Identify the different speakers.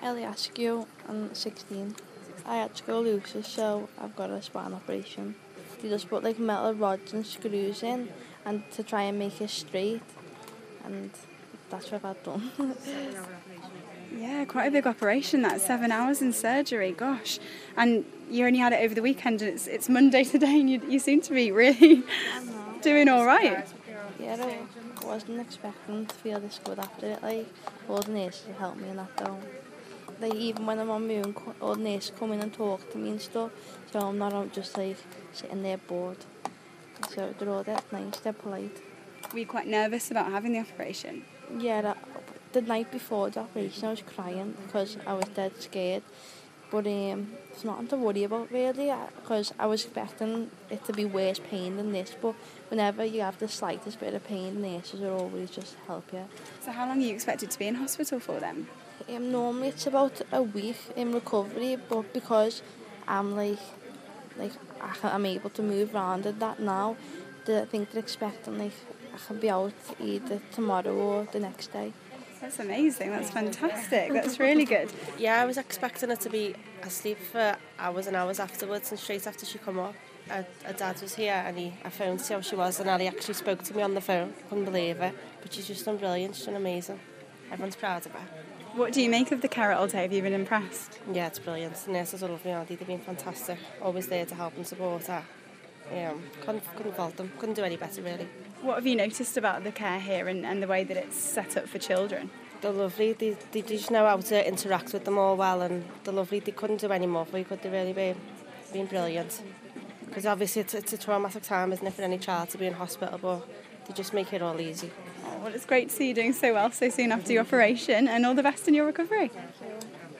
Speaker 1: Ellie Askew, I'm 16. I had scoliosis, so I've got a spine operation. They just put like metal rods and screws in and to try and make it straight, and that's what I've done.
Speaker 2: Yeah, quite a big operation, that 7 hours in surgery, gosh. And you only had it over the weekend, and it's Monday today, and you seem to be really doing all right.
Speaker 1: Yeah, I wasn't expecting to feel this good after it. Like, all the nurses helped me and that though. Like, even when I'm on my own, all the nurses come in and talk to me and stuff, so I'm not just like sitting there bored. So they're all that nice, they're polite.
Speaker 2: Were you quite nervous about having the operation?
Speaker 1: Yeah, the night before the operation I was crying because I was dead scared. But it's nothing to worry about really, because I was expecting it to be worse pain than this. But whenever you have the slightest bit of pain, the nurses will always just help you.
Speaker 2: So how long are you expected to be in hospital for then?
Speaker 1: Normally it's about a week in recovery, but because I'm I'm able to move around and that now, I think they're expecting I can be out either tomorrow or the next day.
Speaker 2: That's amazing, that's fantastic, that's really good.
Speaker 3: Yeah, I was expecting her to be asleep for hours and hours afterwards, and straight after she come up, her dad was here and I phoned to see how she was, and Ali actually spoke to me on the phone. Couldn't believe it, but she's just done brilliant, she's done amazing. Everyone's proud of her.
Speaker 2: What do you make of the care all day? Have you been impressed?
Speaker 3: Yeah, it's brilliant. The nurses are lovely, aren't they? They've been fantastic. Always there to help and support her. Yeah, couldn't fault them. Couldn't do any better, really.
Speaker 2: What have you noticed about the care here and the way that it's set up for children?
Speaker 3: They're lovely. They just know how to interact with them all well, and they're lovely. They couldn't do any more for you, could they really? Been brilliant. Because obviously it's a traumatic time, isn't it, for any child to be in hospital, but they just make it all easy.
Speaker 2: Oh, well, it's great to see you doing so well so soon after your operation, and all the best in your recovery.